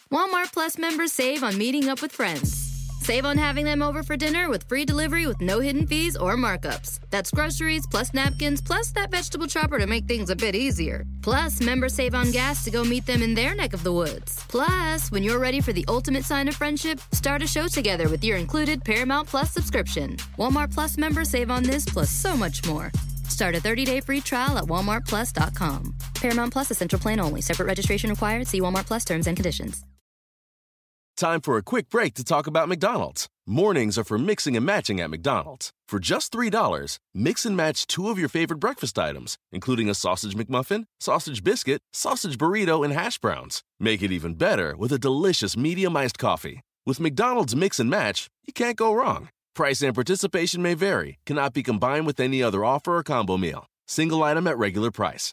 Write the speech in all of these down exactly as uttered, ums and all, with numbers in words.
Walmart Plus members save on meeting up with friends. Save on having them over for dinner with free delivery with no hidden fees or markups. That's groceries, plus napkins, plus that vegetable chopper to make things a bit easier. Plus, members save on gas to go meet them in their neck of the woods. Plus, when you're ready for the ultimate sign of friendship, start a show together with your included Paramount Plus subscription. Walmart Plus members save on this plus so much more. Start a thirty-day free trial at walmart plus dot com. Paramount Plus Essential Plan only. Separate registration required. See Walmart Plus terms and conditions. Time for a quick break to talk about McDonald's. Mornings are for mixing and matching at McDonald's. For just three dollars, mix and match two of your favorite breakfast items, including a sausage McMuffin, sausage biscuit, sausage burrito, and hash browns. Make it even better with a delicious medium iced coffee. With McDonald's Mix and Match, you can't go wrong. Price and participation may vary. Cannot be combined with any other offer or combo meal. Single item at regular price.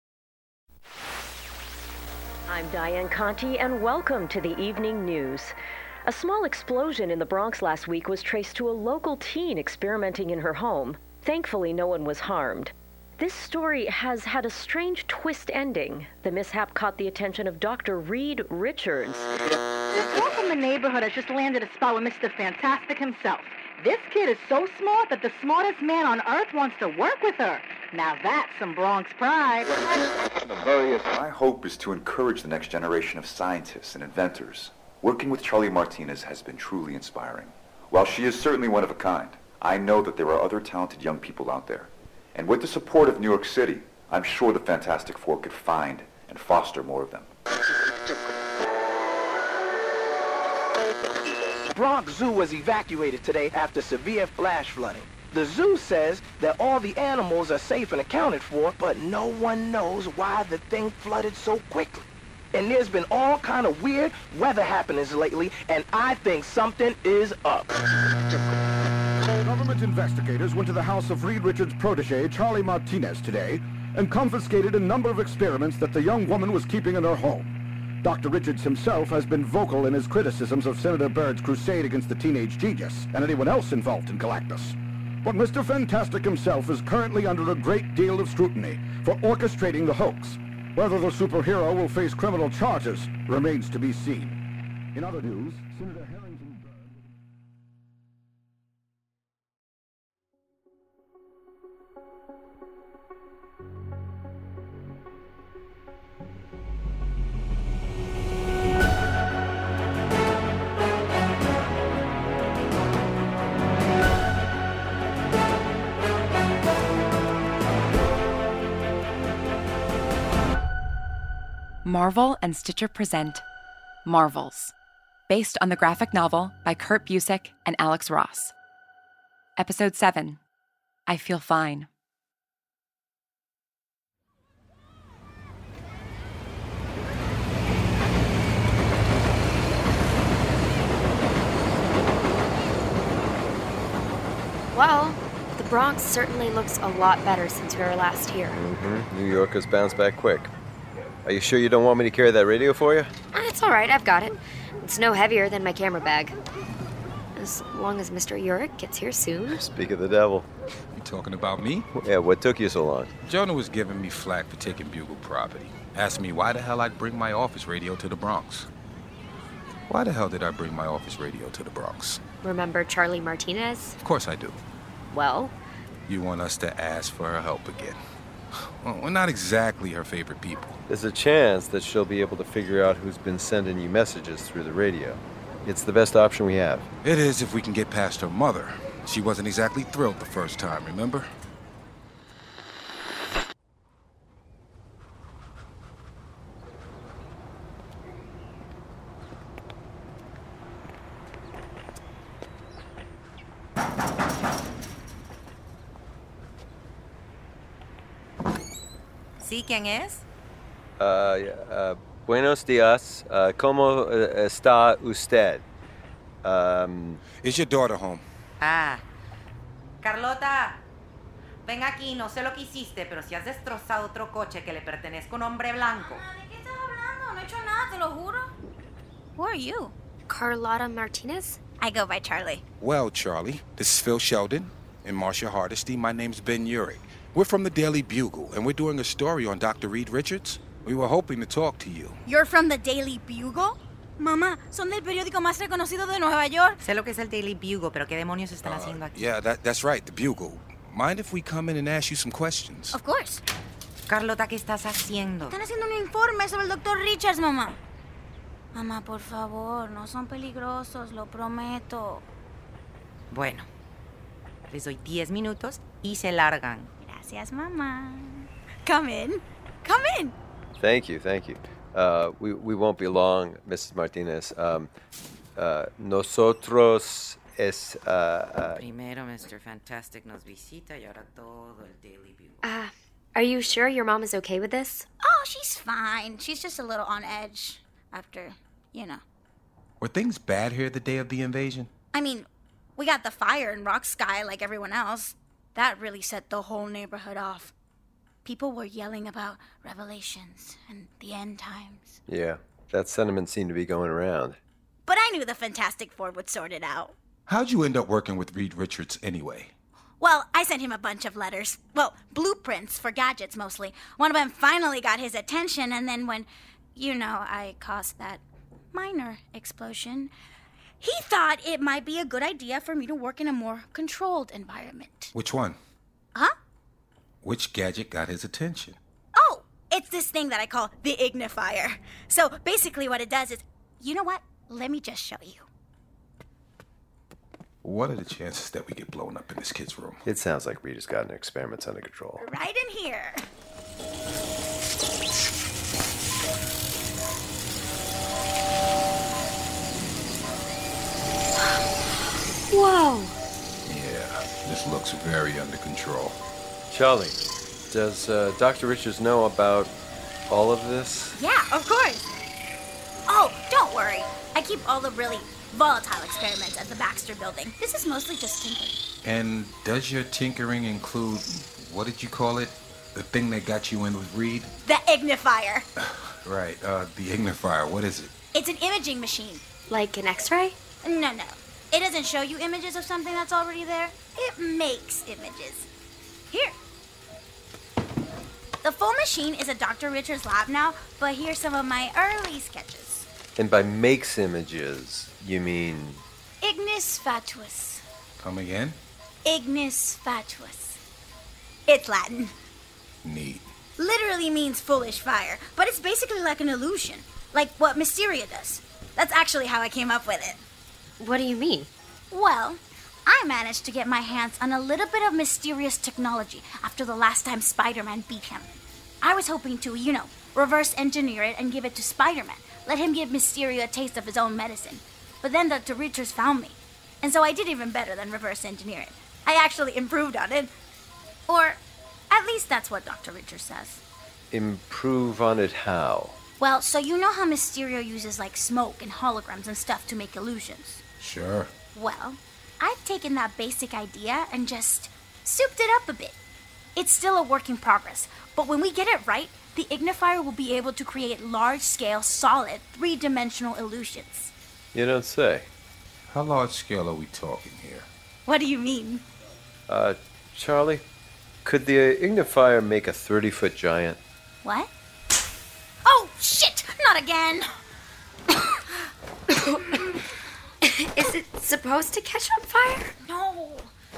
I'm Diane Conti, and welcome to the Evening News. A small explosion in the Bronx last week was traced to a local teen experimenting in her home. Thankfully, no one was harmed. This story has had a strange twist ending. The mishap caught the attention of Doctor Reed Richards. This girl from the neighborhood has just landed a spot with Mister Fantastic himself. This kid is so smart that the smartest man on earth wants to work with her. Now that's some Bronx pride. My hope is to encourage the next generation of scientists and inventors. Working with Charlie Martinez has been truly inspiring. While she is certainly one of a kind, I know that there are other talented young people out there. And with the support of New York City, I'm sure the Fantastic Four could find and foster more of them. Bronx Zoo was evacuated today after severe flash flooding. The zoo says that all the animals are safe and accounted for, but no one knows why the thing flooded so quickly. And there's been all kind of weird weather happenings lately, and I think something is up. Government investigators went to the house of Reed Richards' protege, Charlie Martinez, today and confiscated a number of experiments that the young woman was keeping in her home. Doctor Richards himself has been vocal in his criticisms of Senator Byrd's crusade against the teenage genius and anyone else involved in Galactus. But Mister Fantastic himself is currently under a great deal of scrutiny for orchestrating the hoax. Whether the superhero will face criminal charges remains to be seen. In other news, Senator Harrington Byrd... Marvel and Stitcher present Marvels, based on the graphic novel by Kurt Busiek and Alex Ross. Episode seven, I Feel Fine. Well, the Bronx certainly looks a lot better since we were last here. Mm-hmm. New York has bounced back quick. Are you sure you don't want me to carry that radio for you? Ah, it's all right, I've got it. It's no heavier than my camera bag. As long as Mister Urich gets here soon. Speak of the devil. You talking about me? Yeah, what took you so long? Jonah was giving me flack for taking Bugle property. Asked me why the hell I'd bring my office radio to the Bronx. Why the hell did I bring my office radio to the Bronx? Remember Charlie Martinez? Of course I do. Well? You want us to ask for her help again. Well, we're not exactly her favorite people. There's a chance that she'll be able to figure out who's been sending you messages through the radio. It's the best option we have. It is if we can get past her mother. She wasn't exactly thrilled the first time, remember? ¿Sí? ¿Quién es? Uh, uh, buenos días. Uh, ¿Cómo uh, está usted? Um, Is your daughter home? Ah. Carlota, ven aquí. No sé lo que hiciste, pero si has destrozado otro coche que le pertenezca a un hombre blanco. ¿De qué estás hablando? No he hecho nada, te lo juro. Who are you? Carlotta Martinez? I go by Charlie. Well, Charlie, this is Phil Sheldon and Marcia Hardesty. My name's Ben Urich. We're from the Daily Bugle, and we're doing a story on Doctor Reed Richards. We were hoping to talk to you. You're from the Daily Bugle? Mamá, son del periódico más reconocido de Nueva York. Sé lo que es el Daily Bugle, pero ¿qué demonios están Uh, haciendo aquí? yeah, that, that's right, the Bugle. Mind if we come in and ask you some questions? Of course. Carlota, ¿qué estás haciendo? Están haciendo un informe sobre el doctor Richards, mamá. Mamá, por favor, no son peligrosos, lo prometo. Bueno, les doy diez minutos y se largan. Gracias, mamá. Come in. Come in. Thank you, thank you. Uh, we, we won't be long, Missus Martinez. Um, uh, nosotros es... Uh, uh, Primero, mister Fantastic nos visita y ahora todo el Daily Bugle. Uh, are you sure your mom is okay with this? Oh, she's fine. She's just a little on edge after, you know. Were things bad here the day of the invasion? I mean, we got the fire in Rock Sky like everyone else. That really set the whole neighborhood off. People were yelling about revelations and the end times. yeah, that sentiment seemed to be going around. But I knew the Fantastic Four would sort it out. How'd you end up working with Reed Richards anyway? Well, I sent him a bunch of letters. Well, blueprints for gadgets mostly. One of them finally got his attention, and then when, you know, I caused that minor explosion, he thought it might be a good idea for me to work in a more controlled environment. Which one? Huh? Which gadget got his attention? Oh, it's this thing that I call the ignifier. So basically what it does is, you know what? Let me just show you. What are the chances that we get blown up in this kid's room? It sounds like Rita's gotten her experiments under control. Right in here. Whoa. Yeah, this looks very under control. Charlie, does uh, Doctor Richards know about all of this? Yeah, of course. Oh, don't worry. I keep all the really volatile experiments at the Baxter building. This is mostly just tinkering. And does your tinkering include, what did you call it? The thing that got you in with Reed? The ignifier. Right, uh, the ignifier. What is it? It's an imaging machine. Like an x-ray? No, no. It doesn't show you images of something that's already there. It makes images. Here. The full machine is at Doctor Richards' lab now, but here's some of my early sketches. And by makes images, you mean... Ignis fatuus. Come again? Ignis fatuus. It's Latin. Neat. Literally means foolish fire, but it's basically like an illusion, like what Mysteria does. That's actually how I came up with it. What do you mean? Well, I managed to get my hands on a little bit of mysterious technology after the last time Spider-Man beat him. I was hoping to, you know, reverse engineer it and give it to Spider-Man. Let him give Mysterio a taste of his own medicine. But then Doctor Richards found me. And so I did even better than reverse engineer it. I actually improved on it. Or at least that's what Doctor Richards says. Improve on it how? Well, so you know how Mysterio uses like smoke and holograms and stuff to make illusions? Sure. Well, I've taken that basic idea and just souped it up a bit. It's still a work in progress, but when we get it right, the ignifier will be able to create large-scale, solid, three-dimensional illusions. You don't say. How large scale are we talking here? What do you mean? Uh, Charlie, could the ignifier make a thirty-foot giant? What? Oh, shit! Not again! Is it supposed to catch on fire? No.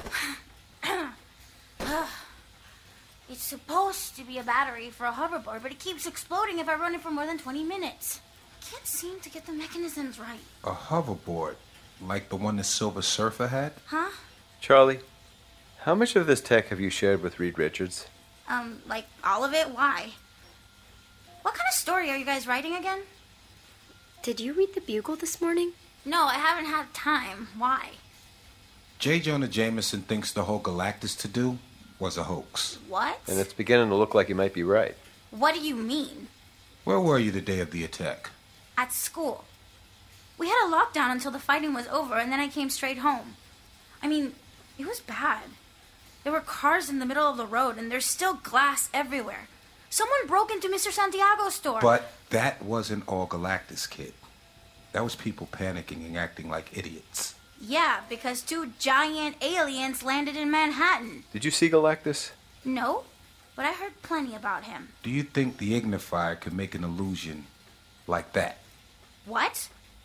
It's supposed to be a battery for a hoverboard, but it keeps exploding if I run it for more than twenty minutes. I can't seem to get the mechanisms right. A hoverboard? Like the one the Silver Surfer had? Huh? Charlie, how much of this tech have you shared with Reed Richards? Um, like all of it? Why? What kind of story are you guys writing again? Did you read the Bugle this morning? No, I haven't had time. Why? J. Jonah Jameson thinks the whole Galactus to-do was a hoax. What? And it's beginning to look like you might be right. What do you mean? Where were you the day of the attack? At school. We had a lockdown until the fighting was over, and then I came straight home. I mean, it was bad. There were cars in the middle of the road, and there's still glass everywhere. Someone broke into Mister Santiago's store. But that wasn't all Galactus, kid. That was people panicking and acting like idiots. Yeah, because two giant aliens landed in Manhattan. Did you see Galactus? No, but I heard plenty about him. Do you think the ignifier could make an illusion like that? What?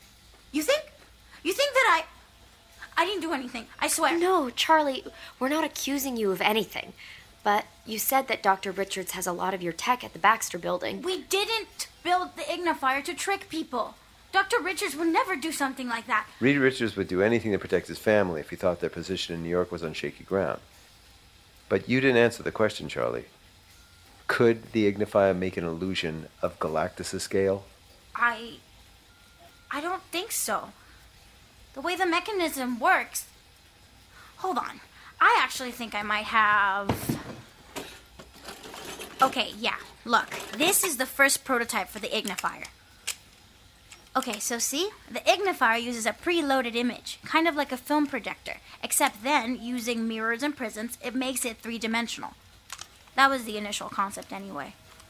You think? You think that I... I didn't do anything, I swear. No, Charlie, we're not accusing you of anything. But you said that Doctor Richards has a lot of your tech at the Baxter building. We didn't build the ignifier to trick people. Doctor Richards would never do something like that. Reed Richards would do anything to protect his family if he thought their position in New York was on shaky ground. But you didn't answer the question, Charlie. Could the ignifier make an illusion of Galactus' scale? I... I don't think so. The way the mechanism works... Hold on. I actually think I might have... Okay, yeah. Look, this is the first prototype for the ignifier. Okay, so see? The ignifier uses a preloaded image, kind of like a film projector, except then, using mirrors and prisms, it makes it three-dimensional. That was the initial concept anyway.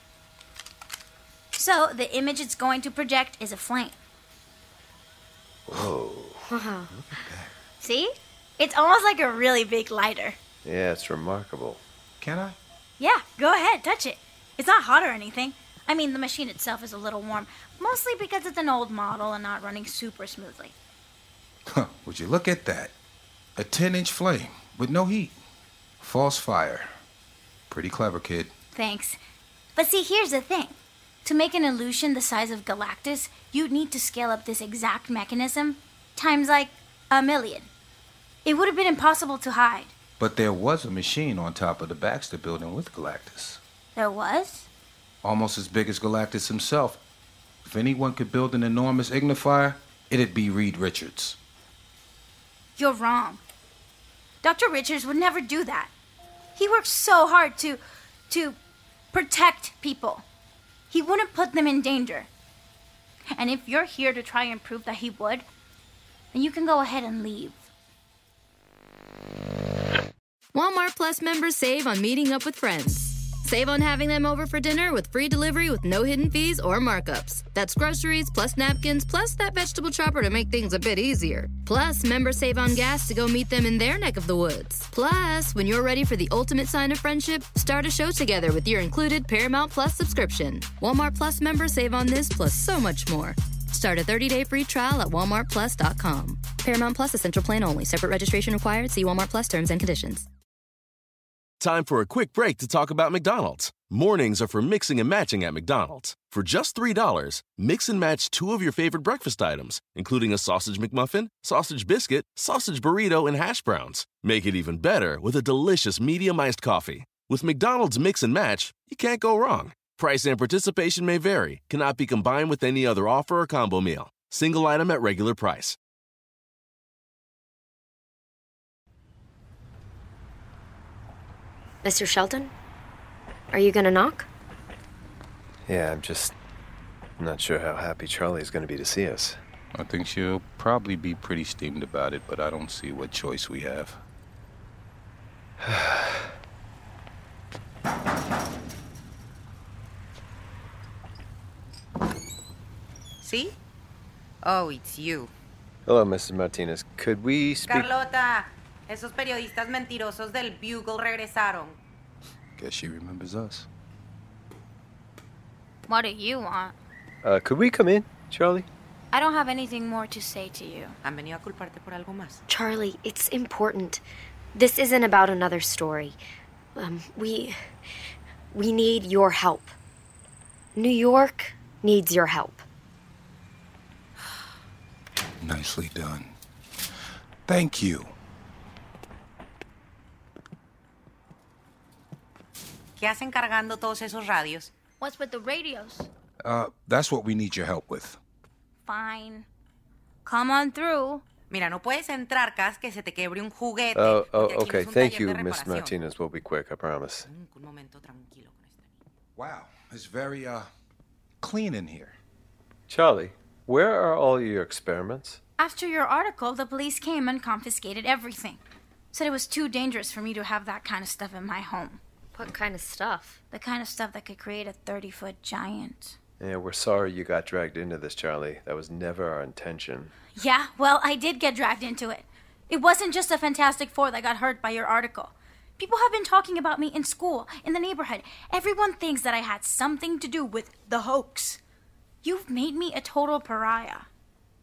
So, the image it's going to project is a flame. Whoa. Wow. See? It's almost like a really big lighter. Yeah, it's remarkable. Can I? Yeah, go ahead, touch it. It's not hot or anything. I mean, the machine itself is a little warm, mostly because it's an old model and not running super smoothly. Huh, would you look at that? A ten-inch flame with no heat. False fire. Pretty clever, kid. Thanks. But see, here's the thing. To make an illusion the size of Galactus, you'd need to scale up this exact mechanism times like a million. It would have been impossible to hide. But there was a machine on top of the Baxter building with Galactus. There was? Almost as big as Galactus himself. If anyone could build an enormous ignifier, it'd be Reed Richards. You're wrong. Doctor Richards would never do that. He works so hard to... to protect people. He wouldn't put them in danger. And if you're here to try and prove that he would, then you can go ahead and leave. Walmart Plus members save on meeting up with friends. Save on having them over for dinner with free delivery with no hidden fees or markups. That's groceries plus napkins plus that vegetable chopper to make things a bit easier. Plus, members save on gas to go meet them in their neck of the woods. Plus, when you're ready for the ultimate sign of friendship, start a show together with your included Paramount Plus subscription. Walmart Plus members save on this plus so much more. Start a thirty-day free trial at walmart plus dot com. Paramount Plus Essential Plan only. Separate registration required. See Walmart Plus terms and conditions. Time for a quick break to talk about McDonald's. Mornings are for mixing and matching at McDonald's. For just three dollars, mix and match two of your favorite breakfast items, including a sausage McMuffin, sausage biscuit, sausage burrito, and hash browns. Make it even better with a delicious medium iced coffee. With McDonald's Mix and Match, you can't go wrong. Price and participation may vary. Cannot be combined with any other offer or combo meal. Single item at regular price. Mister Shelton? Are you gonna knock? Yeah, I'm just not sure how happy Charlie's going to be to see us. I think she'll probably be pretty steamed about it, but I don't see what choice we have. See? Oh, it's you. Hello, Missus Martinez. Could we speak... Carlota, esos periodistas mentirosos del Bugle regresaron. Guess she remembers us. What do you want? Uh, could we come in, Charlie? I don't have anything more to say to you. Han venido a culparte por algo más. Charlie, it's important. This isn't about another story. Um, we... We need your help. New York needs your help. Nicely done. Thank you. ¿Qué hacen cargando todos esos radios? What's with the radios? Uh, that's what we need your help with. Fine. Come on through. Mira, no puedes entrar, Cas, que se te quebre un juguete. Oh, oh porque aquí no okay. es un Thank taller you, de Miss reparación. Martinez. We'll be quick, I promise. Un momento tranquilo con este. Wow, it's very, uh, clean in here. Charlie, where are all your experiments? After your article, the police came and confiscated everything. Said it was too dangerous for me to have that kind of stuff in my home. What kind of stuff? The kind of stuff that could create a thirty-foot giant. Yeah, we're sorry you got dragged into this, Charlie. That was never our intention. Yeah, well, I did get dragged into it. It wasn't just a Fantastic Four that got hurt by your article. People have been talking about me in school, in the neighborhood. Everyone thinks that I had something to do with the hoax. You've made me a total pariah.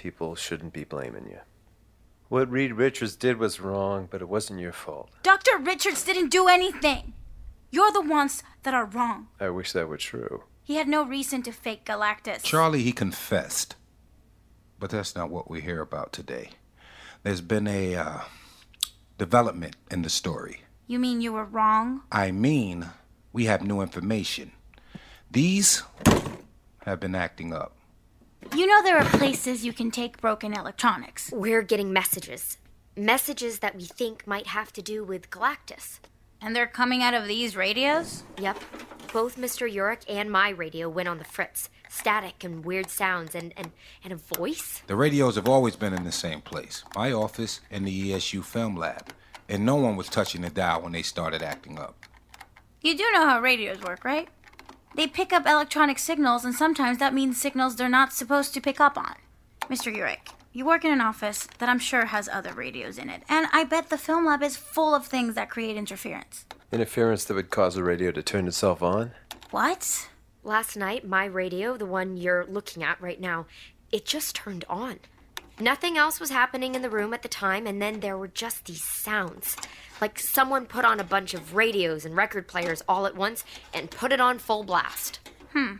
people shouldn't be blaming you. What Reed Richards did was wrong, but it wasn't your fault. Doctor Richards didn't do anything. You're the ones that are wrong. I wish that were true. He had no reason to fake Galactus. Charlie, he confessed. But that's not what we hear about today. There's been a uh, development in the story. You mean you were wrong? I mean, we have new information. These have been acting up. You know there are places you can take broken electronics. We're getting messages. Messages that we think might have to do with Galactus. And they're coming out of these radios? Yep. Both Mister Urich and my radio went on the fritz. Static and weird sounds and, and, and a voice. The radios have always been in the same place. My office and the E S U film lab. And no one was touching the dial when they started acting up. You do know how radios work, right? They pick up electronic signals, and sometimes that means signals they're not supposed to pick up on. Mister Urich, you work in an office that I'm sure has other radios in it, and I bet the film lab is full of things that create interference. Interference that would cause a radio to turn itself on? What? Last night, my radio, the one you're looking at right now, it just turned on. Nothing else was happening in the room at the time, and then there were just these sounds. Like someone put on a bunch of radios and record players all at once and put it on full blast. Hmm.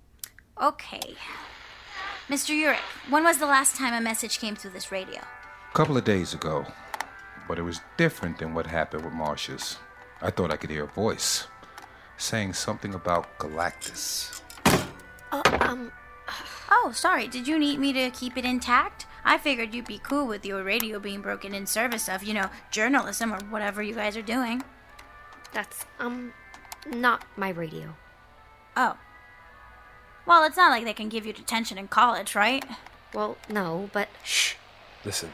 Okay. Mister Urich, when was the last time a message came through this radio? A couple of days ago. But it was different than what happened with Marcia's. I thought I could hear a voice saying something about Galactus. Uh, um... Oh, sorry. Did you need me to keep it intact? I figured you'd be cool with your radio being broken in service of, you know, journalism or whatever you guys are doing. That's, um, not my radio. Oh. Well, it's not like they can give you detention in college, right? Well, no, but... Shh. Listen.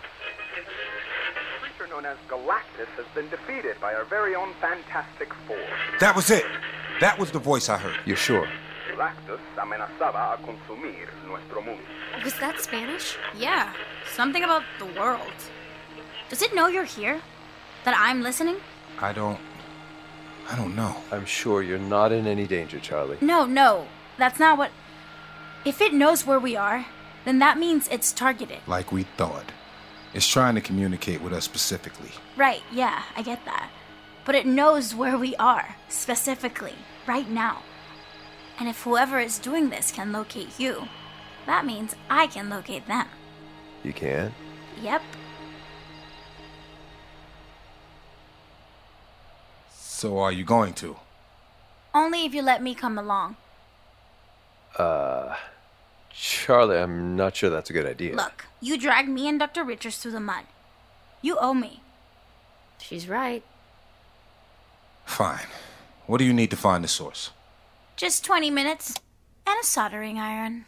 The creature known as Galactus has been defeated by our very own Fantastic Four. That was it! That was the voice I heard. You're sure? Galactus amenazaba a consumir nuestro mundo. Was that Spanish? Yeah, something about the world. Does it know you're here? That I'm listening? I don't... I don't know. I'm sure you're not in any danger, Charlie. No, no. That's not what... If it knows where we are, then that means it's targeted. Like we thought. It's trying to communicate with us specifically. Right, yeah, I get that. But it knows where we are, specifically, right now. And if whoever is doing this can locate you, that means I can locate them. You can? Yep. So are you going to? Only if you let me come along. Uh, Charlie, I'm not sure that's a good idea. Look, you dragged me and Doctor Richards through the mud. You owe me. She's right. Fine. What do you need to find the source? Just twenty minutes and a soldering iron.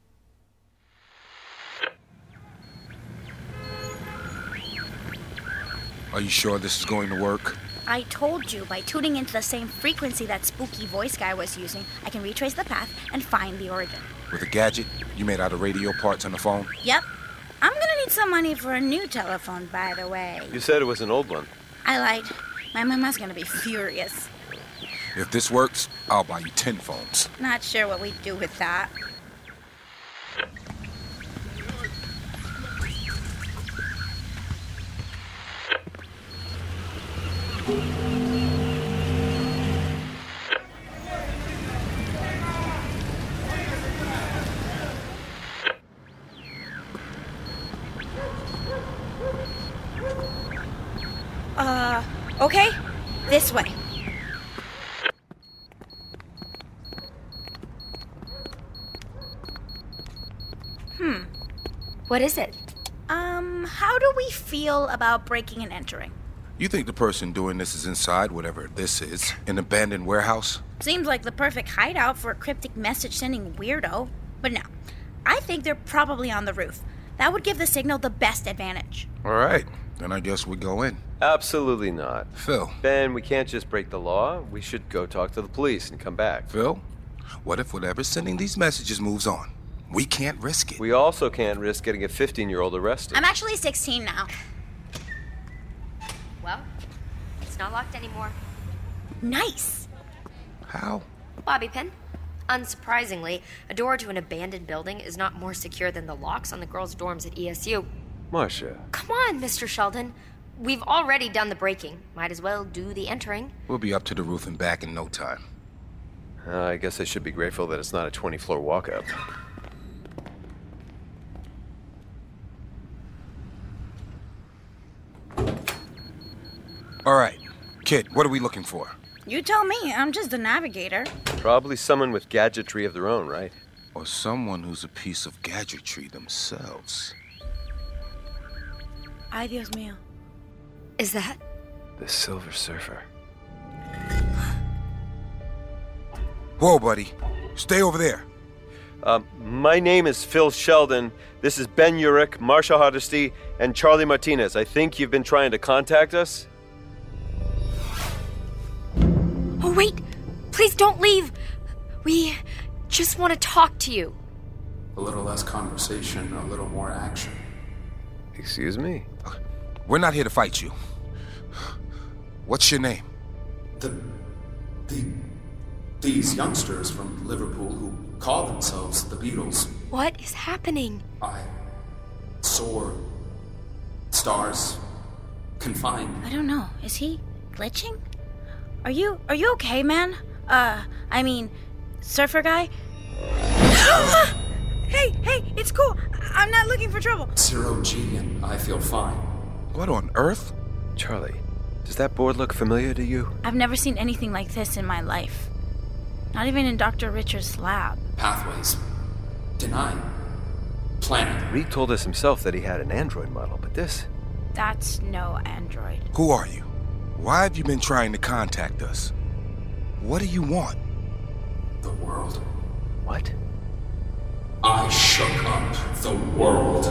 Are you sure this is going to work? I told you, by tuning into the same frequency that spooky voice guy was using, I can retrace the path and find the origin. With a gadget you made out of radio parts on the phone? Yep. I'm gonna need some money for a new telephone, by the way. You said it was an old one. I lied. My mama's gonna be furious. If this works, I'll buy you ten phones. Not sure what we'd do with that. Uh, okay. This way. Hmm. What is it? Um, how do we feel about breaking and entering? You think the person doing this is inside whatever this is? An abandoned warehouse? Seems like the perfect hideout for a cryptic message-sending weirdo. But no, I think they're probably on the roof. That would give the signal the best advantage. All right, then I guess we go in. Absolutely not. Phil. Ben, we can't just break the law. We should go talk to the police and come back. Phil, what if whatever's sending these messages moves on? We can't risk it. We also can't risk getting a fifteen-year-old arrested. I'm actually sixteen now. Well, it's not locked anymore. Nice. How? Bobby pin. Unsurprisingly, a door to an abandoned building is not more secure than the locks on the girls' dorms at E S U. Marcia. Come on, Mister Sheldon. We've already done the breaking. Might as well do the entering. We'll be up to the roof and back in no time. Uh, I guess I should be grateful that it's not a twenty-floor walkout. All right. Kid, what are we looking for? You tell me. I'm just the navigator. Probably someone with gadgetry of their own, right? Or someone who's a piece of gadgetry themselves. Ay, Dios mío. Is that? The Silver Surfer. Whoa, buddy. Stay over there. Um, my name is Phil Sheldon. This is Ben Urich, Marcia Hardesty, and Charlie Martinez. I think you've been trying to contact us? Oh, wait! Please don't leave! We just want to talk to you. A little less conversation, a little more action. Excuse me? We're not here to fight you. What's your name? The... the... These youngsters from Liverpool who call themselves the Beatles. What is happening? I... soar... stars... confined. I don't know. Is he glitching? Are you... are you okay, man? Uh, I mean, surfer guy? Hey, hey, it's cool. I'm not looking for trouble. Zero G and I feel fine. What on earth? Charlie, does that board look familiar to you? I've never seen anything like this in my life. Not even in Doctor Richards' lab. Pathways. Denied. Planet. Reed told us himself that he had an android model, but this... That's no android. Who are you? Why have you been trying to contact us? What do you want? The world. What? I shook up the world.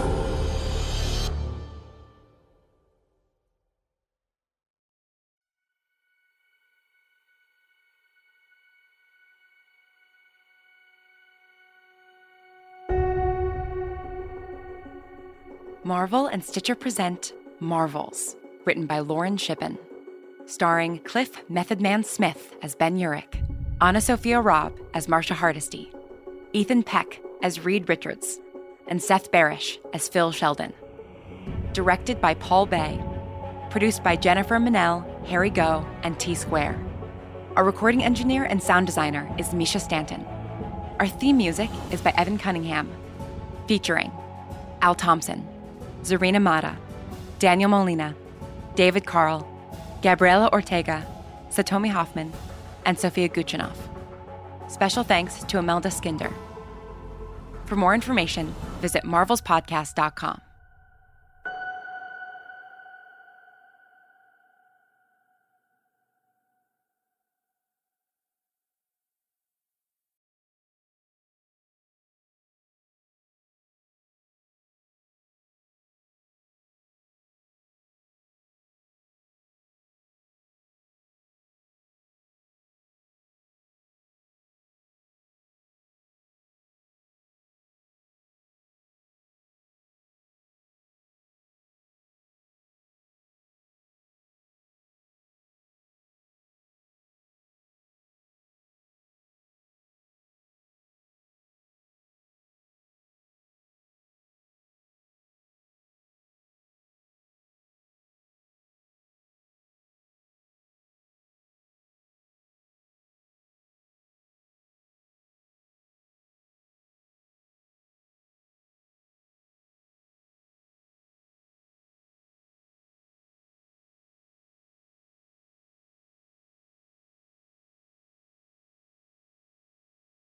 Marvel and Stitcher present Marvels, written by Lauren Shippen. Starring Cliff Method Man Smith as Ben Urich, Anna Sophia Robb as Marcia Hardesty, Ethan Peck as Reed Richards, and Seth Barish as Phil Sheldon. Directed by Paul Bay. Produced by Jennifer Manel, Harry Go, and T-Square. Our recording engineer and sound designer is Misha Stanton. Our theme music is by Evan Cunningham. Featuring Al Thompson, Zarina Mata, Daniel Molina, David Carl, Gabriela Ortega, Satomi Hoffman, and Sophia Guchinov. Special thanks to Imelda Skinder. For more information, visit marvels podcast dot com.